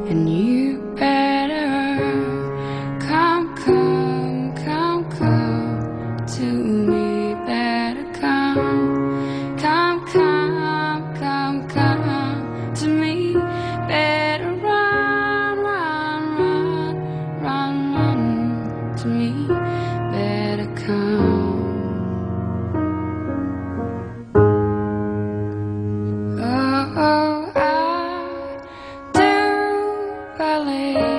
and you better come, come, come, come to me. Better come, come, come, come, come to me. Better run, run, run, run, run to me. Better come. Oh, I do believe